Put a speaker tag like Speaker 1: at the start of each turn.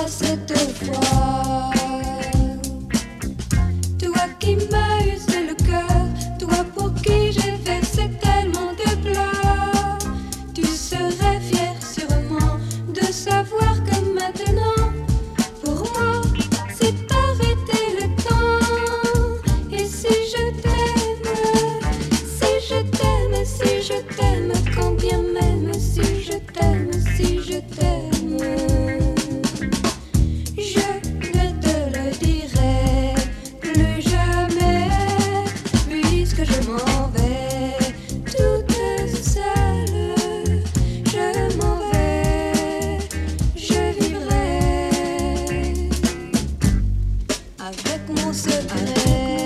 Speaker 1: cette fois. Toi qui m'as usé le cœur, toi pour qui j'ai versé tellement de pleurs, tu serais fier sûrement de savoir que maintenant, pour moi, c'est arrêter le temps. Et si je t'aime, si je t'aime, si je t'aime, combien même si je t'aime, si je t'aime, je ne te le dirai plus jamais, puisque je m'en vais toute seule. Je m'en vais, je vivrai avec mon secret.